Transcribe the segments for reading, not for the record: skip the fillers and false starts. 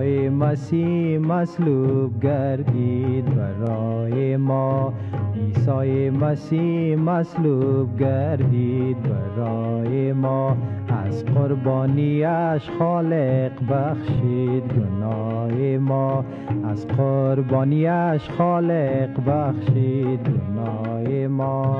عیسی مسیح مصلوب گردید برای ما. عیسی مسیح مصلوب گردید برای ما. از قربانیش خالق بخشید گناه ما. از قربانیش خالق بخشید گناه ما.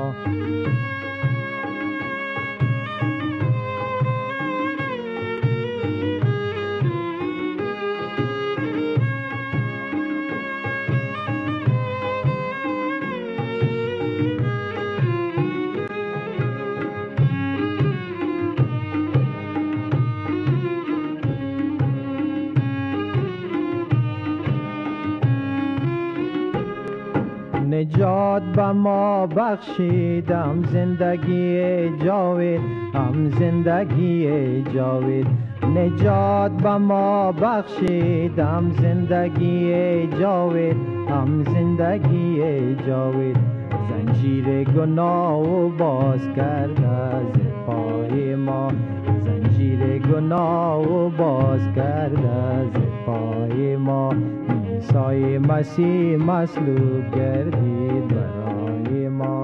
نجات به ما بخشیدم زندگی جاوید، هم زندگی جاوید. نجات به ما بخشیدم زندگی جاوید، هم زندگی جاوید. زنجیر گناه و باز کرد از پای ما. زنجیر گناه و باز کرد از پای ما. عیسی مسیح مصلوب گردید برای ما.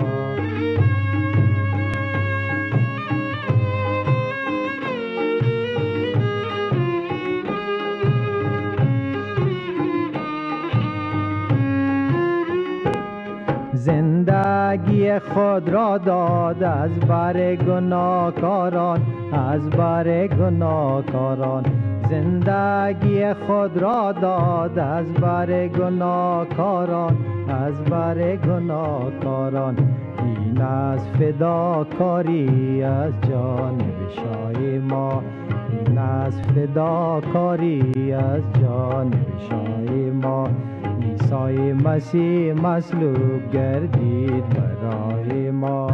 زندگی خود را داد از بر گناهکاران، از بر گناهکاران. زندگی خود را داد از بر گناهکاران، از بر گناهکاران. این از فداکاری از جانب شاه ما. این از فداکاری از جانب شاه ما. عیسی مسیح مصلوب گردید برای ما.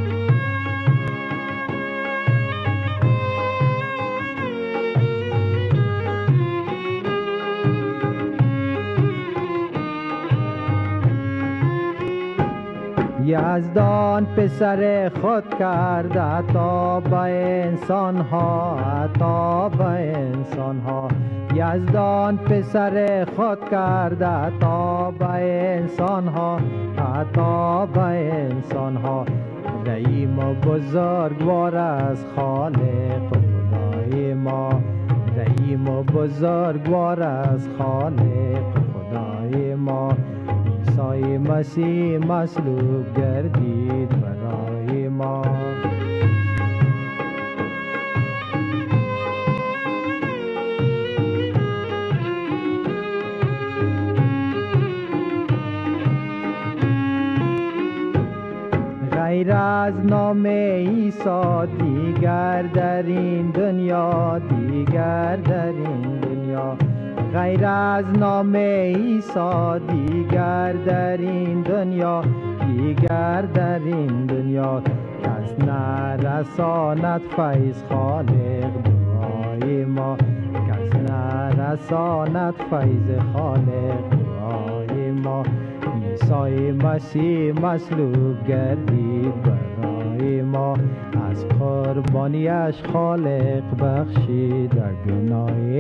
یزدان پسر خود کرد عطا به انسان ها، عطا به انسان ها. یزدان پسر خود کرد عطا به انسان ها، عطا به انسان ها. رحیم و بزرگوار از خالق خدای ما. رحیم و بزرگوار از خالق خدای ما. عیسی مسیح مصلوب گردید برای ما. غیر از نام عیسی دیگر در این دنیا، دیگر در این دنیا. غیر از نام عیسی دیگر در این دنیا، دیگر در این دنیا. کس نرساند فیض خالق دعای ما. کس نرساند فیض خالق دعای ما. عیسی مسیح مصلوب گردید برای ما. از قربانیش خالق بخشید گناه